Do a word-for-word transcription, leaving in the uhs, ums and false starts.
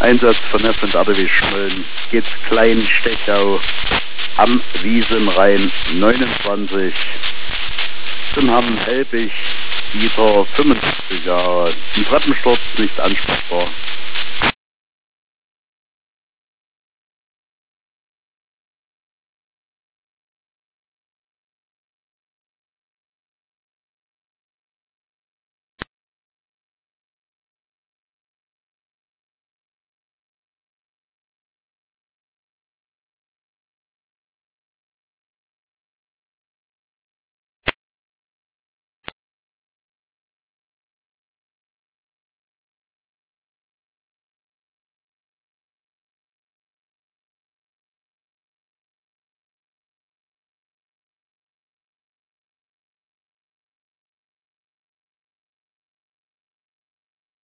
Einsatz von F und R D W Schmollen geht's Klein-Stechau am Wiesenrhein neunundzwanzig zum Herrn Helbig, Dieter, fünfundsiebzig Jahre, ein Treppensturz, nicht ansprechbar.